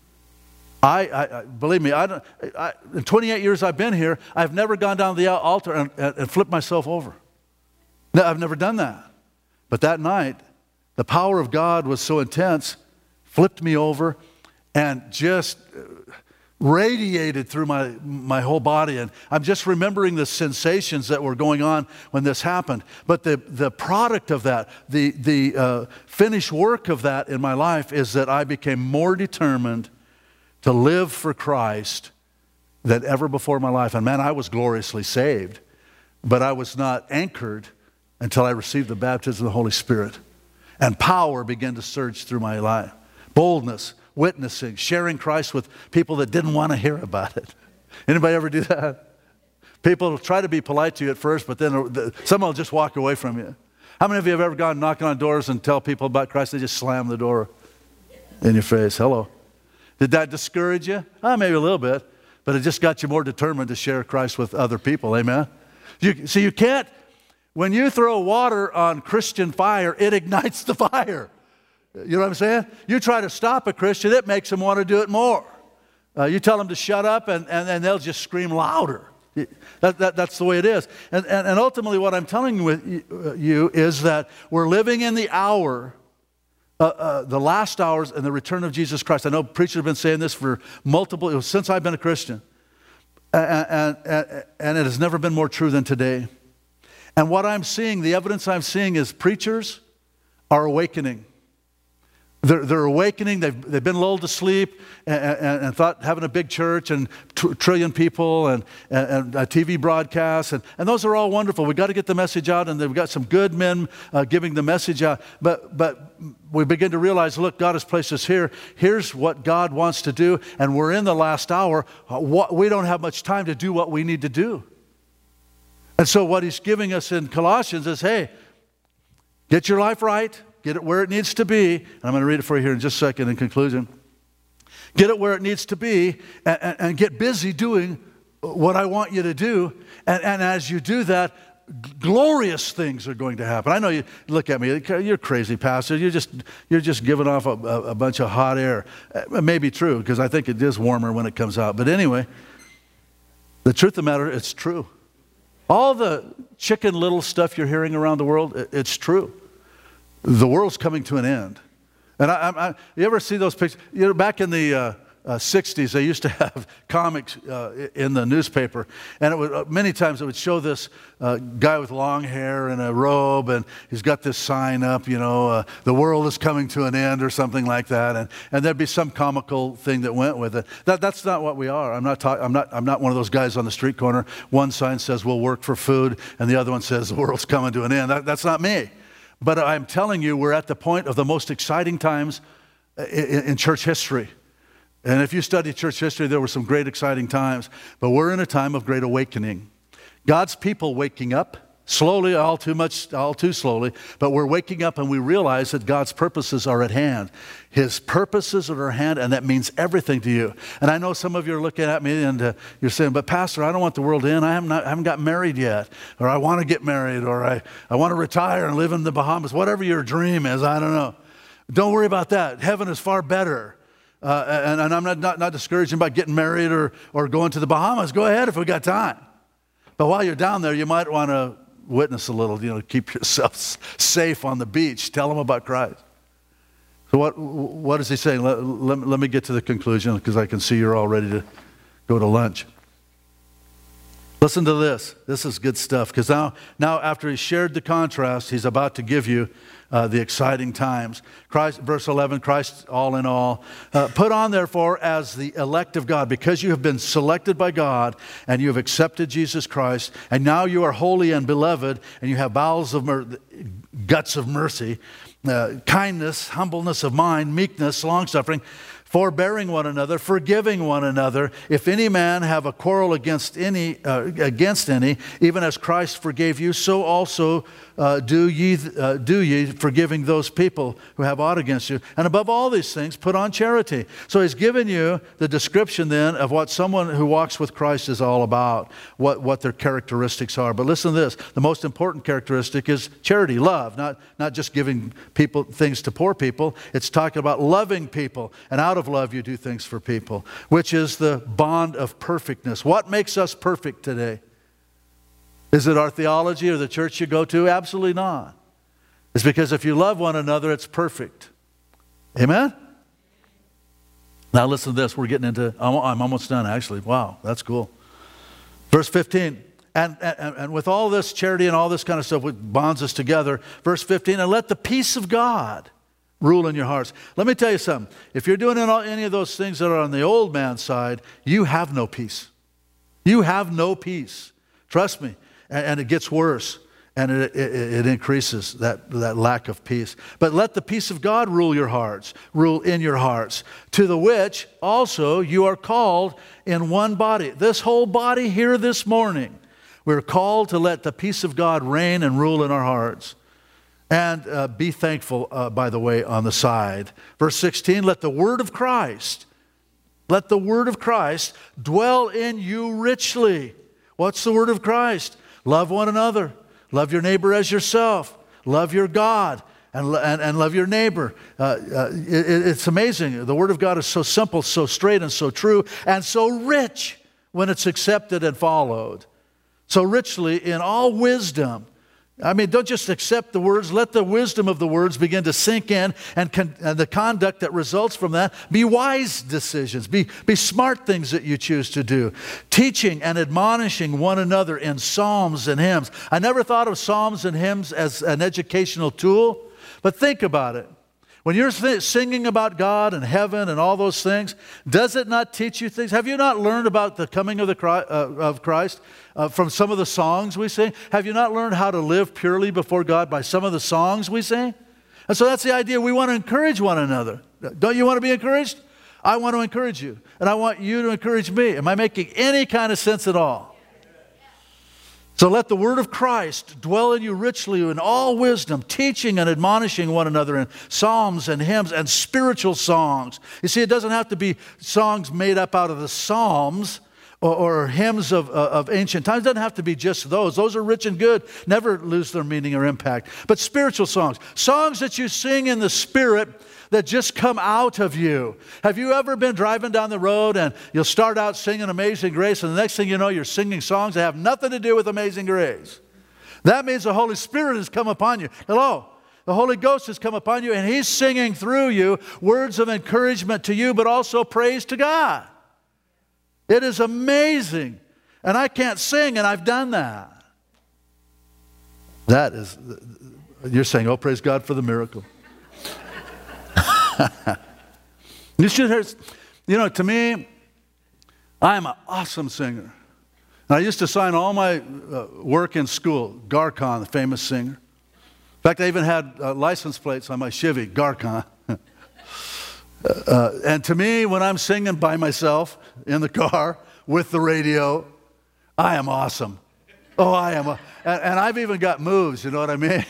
I, I believe me, I don't, I, in twenty-eight years I've been here, I've never gone down to the altar and, and, and flipped myself over. No, I've never done that. But that night, the power of God was so intense, flipped me over, and just radiated through my, my whole body. And I'm just remembering the sensations that were going on when this happened. But the, the product of that, the, the uh, finished work of that in my life is that I became more determined to live for Christ than ever before in my life. And man, I was gloriously saved, but I was not anchored until I received the baptism of the Holy Spirit. And power began to surge through my life. Boldness, witnessing, sharing Christ with people that didn't want to hear about it. Anybody ever do that? People will try to be polite to you at first, but then some will just walk away from you. How many of you have ever gone knocking on doors and tell people about Christ? They just slam the door in your face. Hello. Did that discourage you? Oh, maybe a little bit, but it just got you more determined to share Christ with other people. Amen? You, so you can't When you throw water on Christian fire, it ignites the fire. You know what I'm saying? You try to stop a Christian, it makes them want to do it more. Uh, you tell them to shut up, and, and, and they'll just scream louder. That, that, that's the way it is. And, and, and ultimately what I'm telling with you is that we're living in the hour, uh, uh, the last hours and the return of Jesus Christ. I know preachers have been saying this for multiple, since I've been a Christian. And, and, and it has never been more true than today. And what I'm seeing, the evidence I'm seeing is preachers are awakening. They're, they're awakening. They've, they've been lulled to sleep and, and, and thought having a big church and a trillion people and, and, and a T V broadcast. And, and those are all wonderful. We've got to get the message out, and we've got some good men uh, giving the message out. But, but we begin to realize, look, God has placed us here. Here's what God wants to do, and we're in the last hour. We don't have much time to do what we need to do. And so what he's giving us in Colossians is, hey, get your life right. Get it where it needs to be. And I'm going to read it for you here in just a second in conclusion. Get it where it needs to be and, and, and get busy doing what I want you to do. And, and as you do that, glorious things are going to happen. I know you look at me, you're crazy, Pastor. You're just, you're just giving off a, a, a bunch of hot air. It may be true because I think it is warmer when it comes out. But anyway, the truth of the matter, it's true. All the chicken little stuff you're hearing around the world, it, it's true. The world's coming to an end. And I, I, you ever see those pictures? You know, back in the uh, uh, sixties, they used to have comics uh, in the newspaper. And it would, uh, many times it would show this uh, guy with long hair and a robe, and he's got this sign up, you know, uh, the world is coming to an end or something like that. And, and there'd be some comical thing that went with it. That, that's not what we are. I'm not, talk, I'm, not, I'm not one of those guys on the street corner. One sign says, we'll work for food, and the other one says, the world's coming to an end. That, that's not me. But I'm telling you, we're at the point of the most exciting times in, in church history. And if you study church history, there were some great exciting times. But we're in a time of great awakening. God's people waking up, slowly, all too much, all too slowly. But we're waking up and we realize that God's purposes are at hand. His purposes are at hand, and that means everything to you. And I know some of you are looking at me and uh, you're saying, but Pastor, I don't want the world to end. I haven't, not, I haven't got married yet. Or I want to get married. Or I, I want to retire and live in the Bahamas. Whatever your dream is, I don't know. Don't worry about that. Heaven is far better. Uh, and, and I'm not, not, not discouraging about getting married or, or going to the Bahamas. Go ahead if we got time. But while you're down there, you might want to witness a little, you know, keep yourself safe on the beach. Tell them about Christ. So what, what is he saying? Let, let, let me get to the conclusion because I can see you're all ready to go to lunch. Listen to this. This is good stuff because now, now after he shared the contrast, he's about to give you uh, the exciting times. Christ, verse eleven, Christ all in all. Uh, Put on therefore as the elect of God, because you have been selected by God and you have accepted Jesus Christ, and now you are holy and beloved, and you have bowels of mer- guts of mercy, uh, kindness, humbleness of mind, meekness, long-suffering, forbearing one another, forgiving one another. If any man have a quarrel against any, uh, against any, even as Christ forgave you, so also uh, do ye, uh, do ye, forgiving those people who have aught against you. And above all these things, put on charity. So he's given you the description then of what someone who walks with Christ is all about, what, what their characteristics are. But listen to this. The most important characteristic is charity, love, not, not just giving people things to poor people. It's talking about loving people. And out of love you do things for people, which is the bond of perfectness. What makes us perfect today? Is it our theology or the church you go to? Absolutely not. It's because if you love one another, it's perfect. Amen? Now listen to this. We're getting into, I'm almost done actually. Wow, that's cool. Verse fifteen. And, and, and with all this charity and all this kind of stuff, which bonds us together. Verse fifteen, and let the peace of God rule in your hearts. Let me tell you something. If you're doing any of those things that are on the old man's side, you have no peace. You have no peace. Trust me. And, and it gets worse. And it, it, it increases that, that lack of peace. But let the peace of God rule your hearts, rule in your hearts, to the which also you are called in one body. This whole body here this morning, we're called to let the peace of God reign and rule in our hearts. And uh, be thankful, uh, by the way, on the side. Verse sixteen, let the word of Christ, let the word of Christ dwell in you richly. What's the word of Christ? Love one another. Love your neighbor as yourself. Love your God. And, and, and love your neighbor. Uh, uh, it, it's amazing. The Word of God is so simple, so straight, and so true, and so rich when it's accepted and followed. So richly in all wisdom. I mean, don't just accept the words. Let the wisdom of the words begin to sink in, and, con- and the conduct that results from that be wise decisions, be, be smart things that you choose to do. Teaching and admonishing one another in psalms and hymns. I never thought of psalms and hymns as an educational tool. But think about it. When you're singing about God and heaven and all those things, does it not teach you things? Have you not learned about the coming of, the, uh, of Christ uh, from some of the songs we sing? Have you not learned how to live purely before God by some of the songs we sing? And so that's the idea. We want to encourage one another. Don't you want to be encouraged? I want to encourage you. And I want you to encourage me. Am I making any kind of sense at all? So let the word of Christ dwell in you richly in all wisdom, teaching and admonishing one another in psalms and hymns and spiritual songs. You see, it doesn't have to be songs made up out of the Psalms or, or hymns of, uh, of ancient times. It doesn't have to be just those. Those are rich and good, never lose their meaning or impact. But spiritual songs, songs that you sing in the Spirit that just come out of you. Have you ever been driving down the road and you'll start out singing Amazing Grace, and the next thing you know, you're singing songs that have nothing to do with Amazing Grace? That means the Holy Spirit has come upon you. Hello? The Holy Ghost has come upon you, and He's singing through you words of encouragement to you, but also praise to God. It is amazing. And I can't sing, and I've done that. That is, you're saying, oh, praise God for the miracle. You should hear, you know, to me, I am an awesome singer. And I used to sign all my uh, work in school, Garcon, the famous singer. In fact, I even had uh, license plates on my Chevy, Garcon. uh, and to me, when I'm singing by myself in the car with the radio, I am awesome. Oh, I am. A, and, and I've even got moves, you know what I mean?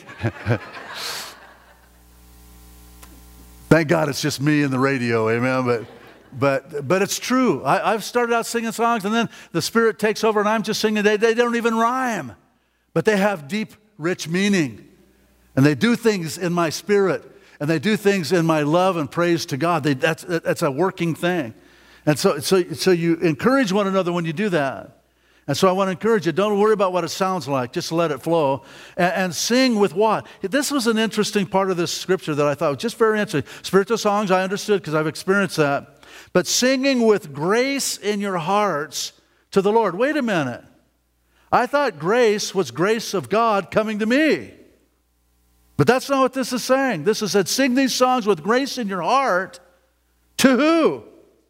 Thank God it's just me and the radio, amen. But, but, but it's true. I, I've started out singing songs, and then the Spirit takes over, and I'm just singing. They, they don't even rhyme, but they have deep, rich meaning. And they do things in my spirit, and they do things in my love and praise to God. They, that's, that's a working thing. And so, so, so you encourage one another when you do that. And so I want to encourage you, don't worry about what it sounds like. Just let it flow. And, and sing with what? This was an interesting part of this scripture that I thought was just very interesting. Spiritual songs, I understood because I've experienced that. But singing with grace in your hearts to the Lord. Wait a minute. I thought grace was grace of God coming to me. But that's not what this is saying. This is that sing these songs with grace in your heart to who?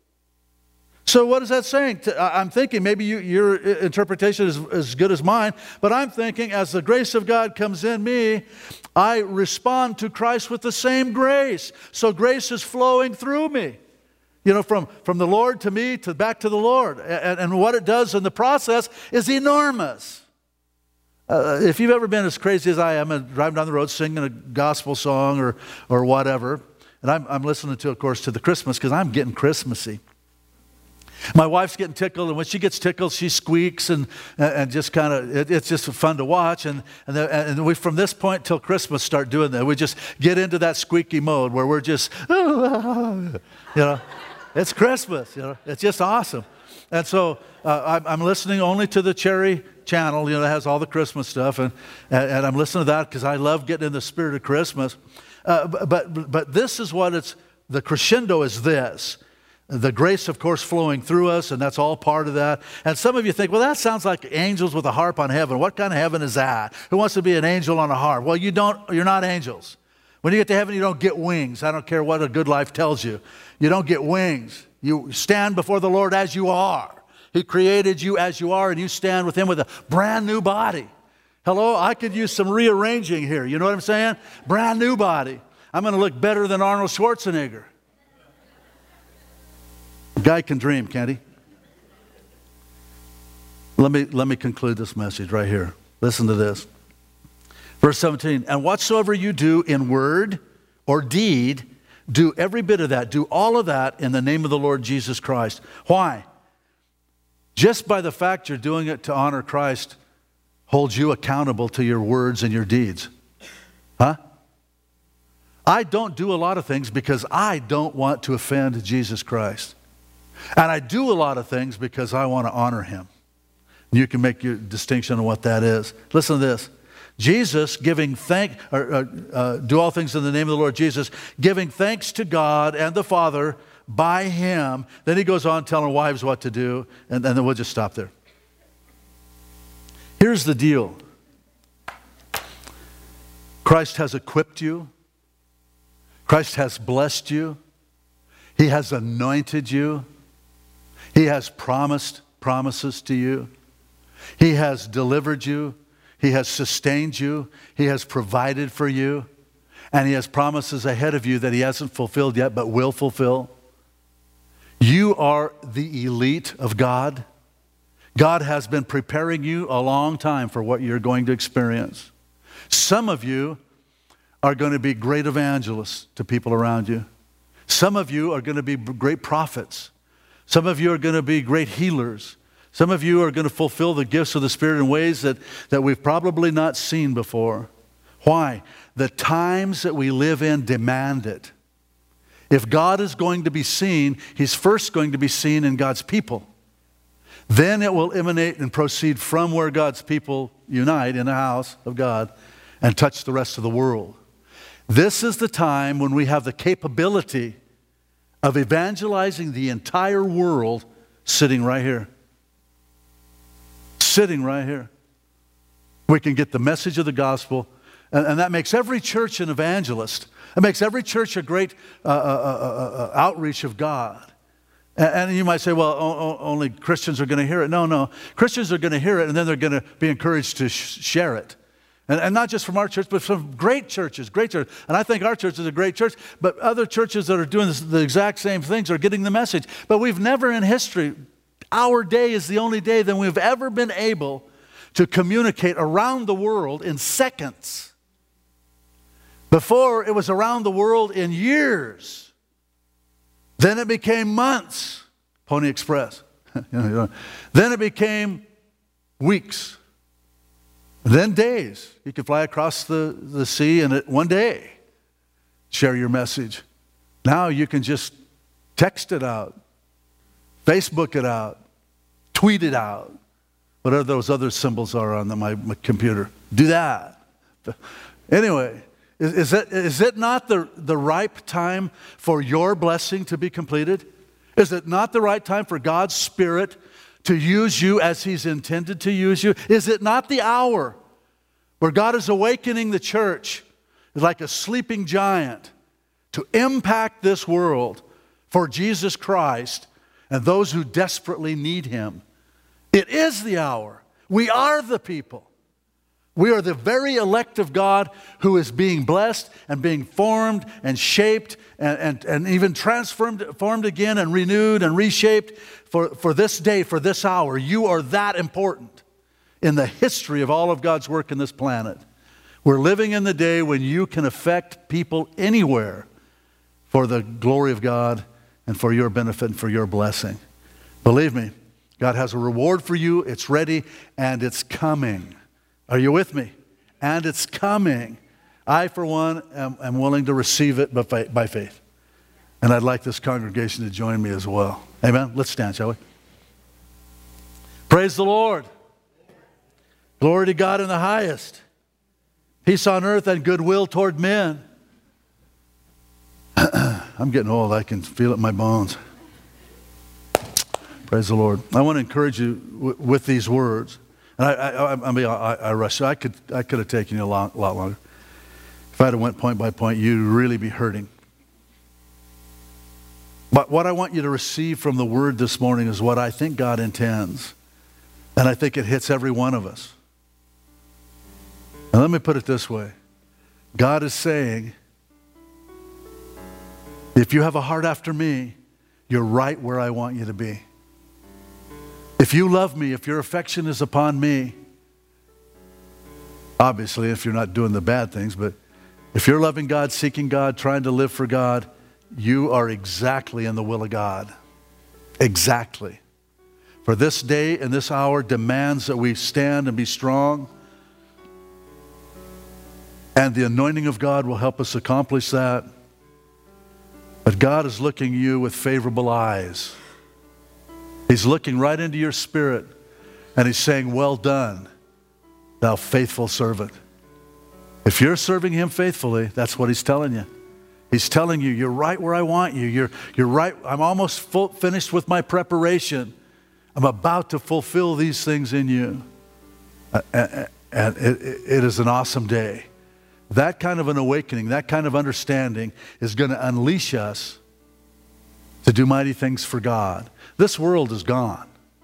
So what is that saying? I'm thinking maybe you, your interpretation is as good as mine, but I'm thinking as the grace of God comes in me, I respond to Christ with the same grace. So grace is flowing through me. You know, from, from the Lord to me to back to the Lord. And, and what it does in the process is enormous. Uh, if you've ever been as crazy as I am and driving down the road singing a gospel song or, or whatever, and I'm, I'm listening to, of course, to the Christmas because I'm getting Christmassy. My wife's getting tickled, and when she gets tickled, she squeaks, and and just kind of, it, it's just fun to watch. And and, the, and we, from this point till Christmas, start doing that. We just get into that squeaky mode where we're just, you know, it's Christmas, you know, it's just awesome. And so uh, I'm, I'm listening only to the Cherry channel, you know, that has all the Christmas stuff, and and, and I'm listening to that because I love getting in the spirit of Christmas. Uh, but, but but this is what it's, the crescendo is this. The grace, of course, flowing through us, and that's all part of that. And some of you think, well, that sounds like angels with a harp on heaven. What kind of heaven is that? Who wants to be an angel on a harp? Well, you don't, you're not angels. When you get to heaven, you don't get wings. I don't care what a good life tells you. You don't get wings. You stand before the Lord as you are. He created you as you are, and you stand with Him with a brand new body. Hello? I could use some rearranging here. You know what I'm saying? Brand new body. I'm going to look better than Arnold Schwarzenegger. Guy can dream, can't he? Let me, let me conclude this message right here. Listen to this. Verse seventeen, and whatsoever you do in word or deed, do every bit of that. Do all of that in the name of the Lord Jesus Christ. Why? Just by the fact you're doing it to honor Christ, hold you accountable to your words and your deeds? Huh? I don't do a lot of things because I don't want to offend Jesus Christ. And I do a lot of things because I want to honor him. You can make your distinction on what that is. Listen to this. Jesus giving thank, or, uh, uh, do all things in the name of the Lord Jesus, giving thanks to God and the Father by him. Then he goes on telling wives what to do, and, and then we'll just stop there. Here's the deal. Christ has equipped you. Christ has blessed you. He has anointed you. He has promised promises to you. He has delivered you. He has sustained you. He has provided for you. And he has promises ahead of you that he hasn't fulfilled yet but will fulfill. You are the elite of God. God has been preparing you a long time for what you're going to experience. Some of you are going to be great evangelists to people around you. Some of you are going to be great prophets. Some of you are going to be great healers. Some of you are going to fulfill the gifts of the Spirit in ways that, that we've probably not seen before. Why? The times that we live in demand it. If God is going to be seen, he's first going to be seen in God's people. Then it will emanate and proceed from where God's people unite in the house of God and touch the rest of the world. This is the time when we have the capability of evangelizing the entire world sitting right here. Sitting right here. We can get the message of the gospel, and, and that makes every church an evangelist. It makes every church a great uh, uh, uh, uh, outreach of God. And, and you might say, well, o- o- only Christians are going to hear it. No, no. Christians are going to hear it, and then they're going to be encouraged to sh- share it. And, and not just from our church, but from great churches, great churches. And I think our church is a great church, but other churches that are doing this, the exact same things are getting the message. But we've never in history, our day is the only day that we've ever been able to communicate around the world in seconds. Before, it was around the world in years. Then it became months, Pony Express. Then it became weeks. Then days. You could fly across the, the sea and it, one day share your message. Now you can just text it out, Facebook it out, tweet it out, whatever those other symbols are on the, my, my computer. Do that. Anyway, is, is, it, is it not the, the ripe time for your blessing to be completed? Is it not the right time for God's Spirit to use you as he's intended to use you? Is it not the hour where God is awakening the church like a sleeping giant to impact this world for Jesus Christ and those who desperately need him? It is the hour. We are the people. We are the very elect of God who is being blessed and being formed and shaped and, and, and even transformed formed again and renewed and reshaped for, for this day, for this hour. You are that important in the history of all of God's work in this planet. We're living in the day when you can affect people anywhere for the glory of God and for your benefit and for your blessing. Believe me, God has a reward for you. It's ready and it's coming. Are you with me? And it's coming. I, for one, am, am willing to receive it by, by faith. And I'd like this congregation to join me as well. Amen? Let's stand, shall we? Praise the Lord. Glory to God in the highest. Peace on earth and goodwill toward men. I'm getting old. I can feel it in my bones. Praise the Lord. I want to encourage you w- with these words. And I, I, I mean, I, I rushed. I could, I could have taken you a lot, lot longer. If I had went point by point, you'd really be hurting. But what I want you to receive from the word this morning is what I think God intends. And I think it hits every one of us. And let me put it this way. God is saying, if you have a heart after me, you're right where I want you to be. If you love me, if your affection is upon me, obviously if you're not doing the bad things, but if you're loving God, seeking God, trying to live for God, you are exactly in the will of God. Exactly. For this day and this hour demands that we stand and be strong And the anointing of God will help us accomplish that. But God is looking at you with favorable eyes. He's looking right into your spirit, and He's saying, well done, thou faithful servant. If you're serving Him faithfully, that's what He's telling you. He's telling you, you're right where I want you. You're, you're right. I'm almost full, finished with my preparation. I'm about to fulfill these things in you. Uh, and and it, it is an awesome day. That kind of an awakening, that kind of understanding is going to unleash us to do mighty things for God. This world is gone.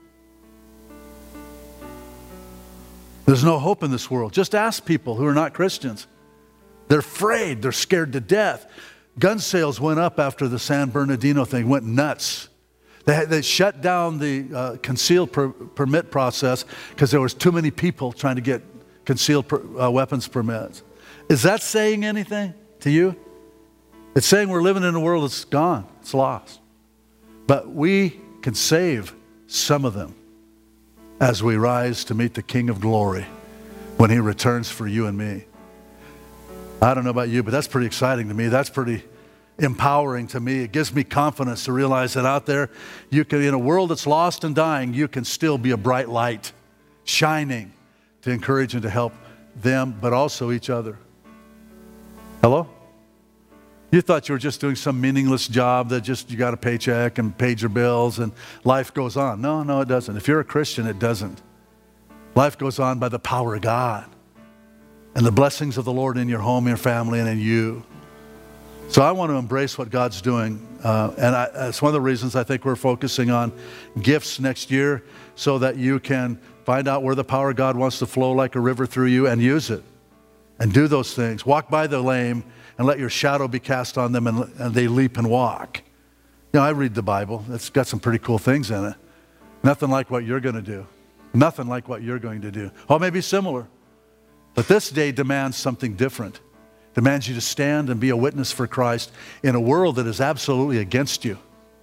There's no hope in this world. Just ask people who are not Christians. They're afraid. They're scared to death. Gun sales went up after the San Bernardino thing, went nuts. They, they shut down the uh, concealed per, permit process because there was too many people trying to get concealed per, uh, weapons permits. Is that saying anything to you? It's saying we're living in a world that's gone. It's lost. But we can save some of them as we rise to meet the King of Glory when He returns for you and me. I don't know about you, but that's pretty exciting to me. That's pretty empowering to me. It gives me confidence to realize that out there, you can, in a world that's lost and dying, you can still be a bright light, shining to encourage and to help them, but also each other. Hello? You thought you were just doing some meaningless job that just you got a paycheck and paid your bills and life goes on. No, no, it doesn't. If you're a Christian, it doesn't. Life goes on by the power of God and the blessings of the Lord in your home, your family, and in you. So I want to embrace what God's doing. Uh, and I, that's one of the reasons I think we're focusing on gifts next year, so that you can find out where the power of God wants to flow like a river through you and use it. And do those things. Walk by the lame and let your shadow be cast on them, and, and they leap and walk. You know, I read the Bible. It's got some pretty cool things in it. Nothing like what you're going to do. Nothing like what you're going to do. Oh, maybe similar. But this day demands something different. Demands you to stand and be a witness for Christ in a world that is absolutely against you.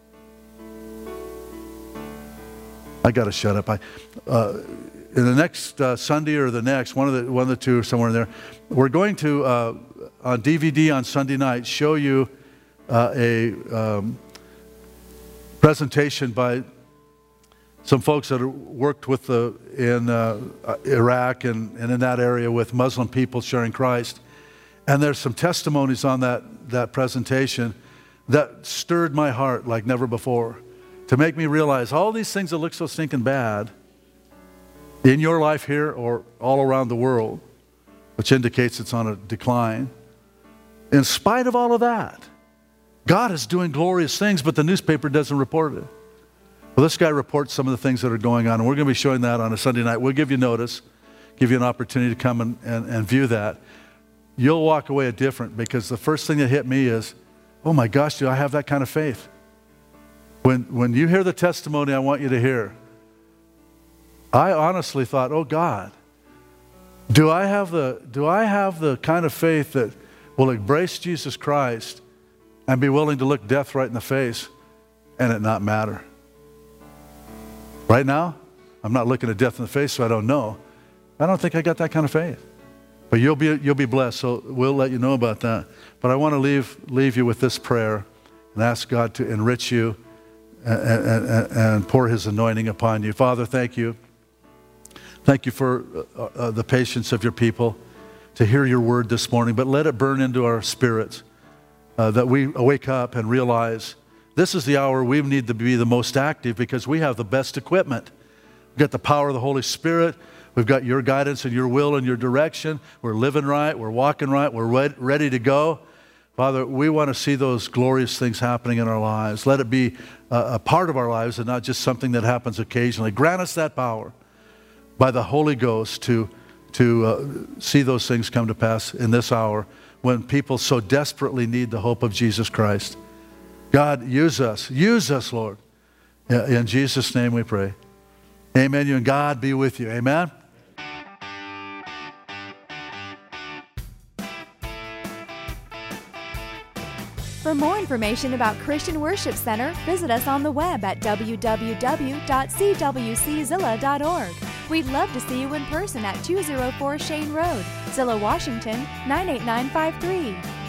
I got to shut up. I, uh, in the next uh, Sunday or the next, one of the one of the two, somewhere in there, we're going to uh, on D V D on Sunday night show you uh, a um, presentation by some folks that have worked with the in uh, Iraq and, and in that area with Muslim people sharing Christ. And there's some testimonies on that, that presentation that stirred my heart like never before, to make me realize all these things that look so stinking bad in your life here or all around the world, which indicates it's on a decline. In spite of all of that, God is doing glorious things, but the newspaper doesn't report it. Well, this guy reports some of the things that are going on, and we're going to be showing that on a Sunday night. We'll give you notice, give you an opportunity to come and, and, and view that. You'll walk away different, because the first thing that hit me is, oh my gosh, do I have that kind of faith? When, when you hear the testimony I want you to hear, I honestly thought, oh God, do I have the, do I have the kind of faith that will embrace Jesus Christ and be willing to look death right in the face and it not matter? Right now, I'm not looking at death in the face, so I don't know. I don't think I got that kind of faith. But you'll be, you'll be blessed, so we'll let you know about that. But I want to leave, leave you with this prayer and ask God to enrich you and, and, and pour His anointing upon you. Father, thank you. Thank you for uh, uh, the patience of your people to hear your word this morning, but let it burn into our spirits, uh, that we wake up and realize this is the hour we need to be the most active, because we have the best equipment. We've got the power of the Holy Spirit. We've got your guidance and your will and your direction. We're living right. We're walking right. We're ready to go. Father, we want to see those glorious things happening in our lives. Let it be a, a part of our lives and not just something that happens occasionally. Grant us that power by the Holy Ghost to, to uh, see those things come to pass in this hour when people so desperately need the hope of Jesus Christ. God, use us. Use us, Lord. In Jesus' name we pray. Amen. You and God be with you. Amen. For more information about Christian Worship Center, visit us on the web at w w w dot c w c zilla dot org. We'd love to see you in person at two oh four Shane Road, Zillow, Washington nine eight nine five three.